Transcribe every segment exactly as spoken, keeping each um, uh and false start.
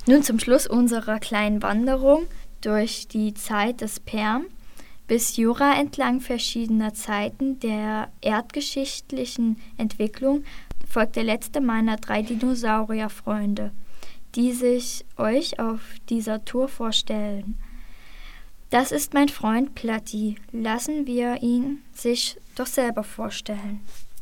Nun zum Schluss unserer kleinen Wanderung durch die Zeit des Perm bis Jura entlang verschiedener Zeiten der erdgeschichtlichen Entwicklung folgt der letzte meiner drei Dinosaurierfreunde, die sich euch auf dieser Tour vorstellen. Das ist mein Freund Platti. Lassen wir ihn sich doch selber vorstellen.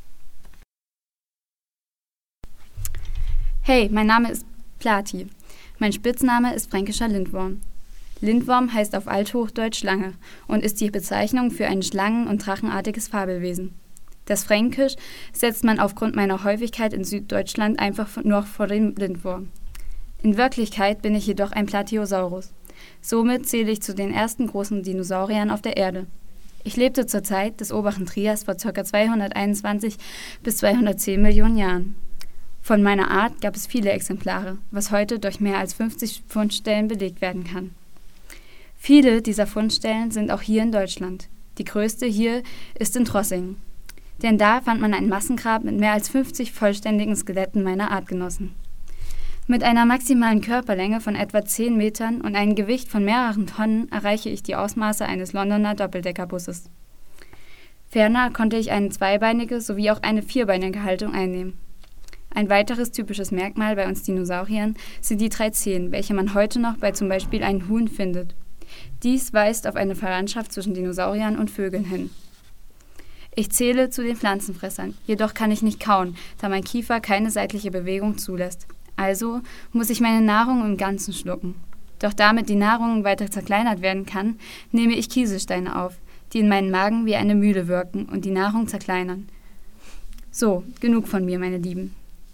Hey, mein Name ist Platti. Mein Spitzname ist fränkischer Lindwurm. Lindwurm heißt auf Althochdeutsch Schlange und ist die Bezeichnung für ein schlangen- und drachenartiges Fabelwesen. Das Fränkisch setzt man aufgrund meiner Häufigkeit in Süddeutschland einfach nur vor dem Lindwurm. In Wirklichkeit bin ich jedoch ein Platyosaurus. Somit zähle ich zu den ersten großen Dinosauriern auf der Erde. Ich lebte zur Zeit des oberen Trias vor ca. zweihunderteinundzwanzig bis zweihundertzehn Millionen Jahren. Von meiner Art gab es viele Exemplare, was heute durch mehr als fünfzig Fundstellen belegt werden kann. Viele dieser Fundstellen sind auch hier in Deutschland. Die größte hier ist in Trossingen. Denn da fand man ein Massengrab mit mehr als fünfzig vollständigen Skeletten meiner Artgenossen. Mit einer maximalen Körperlänge von etwa zehn Metern und einem Gewicht von mehreren Tonnen erreiche ich die Ausmaße eines Londoner Doppeldeckerbusses. Ferner konnte ich eine zweibeinige sowie auch eine vierbeinige Haltung einnehmen. Ein weiteres typisches Merkmal bei uns Dinosauriern sind die drei Zehen, welche man heute noch bei zum Beispiel einem Huhn findet. Dies weist auf eine Verwandtschaft zwischen Dinosauriern und Vögeln hin. Ich zähle zu den Pflanzenfressern, jedoch kann ich nicht kauen, da mein Kiefer keine seitliche Bewegung zulässt. Also muss ich meine Nahrung im Ganzen schlucken. Doch damit die Nahrung weiter zerkleinert werden kann, nehme ich Kieselsteine auf, die in meinen Magen wie eine Mühle wirken und die Nahrung zerkleinern. So, genug von mir, meine Lieben.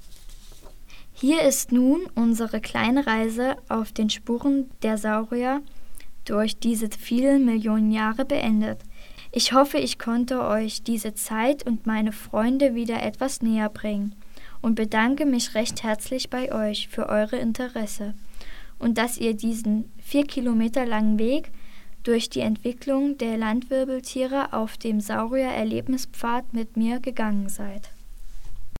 Hier ist nun unsere kleine Reise auf den Spuren der Saurier durch diese vielen Millionen Jahre beendet. Ich hoffe, ich konnte euch diese Zeit und meine Freunde wieder etwas näher bringen und bedanke mich recht herzlich bei euch für eure Interesse und dass ihr diesen vier Kilometer langen Weg durch die Entwicklung der Landwirbeltiere auf dem Saurier-Erlebnispfad mit mir gegangen seid.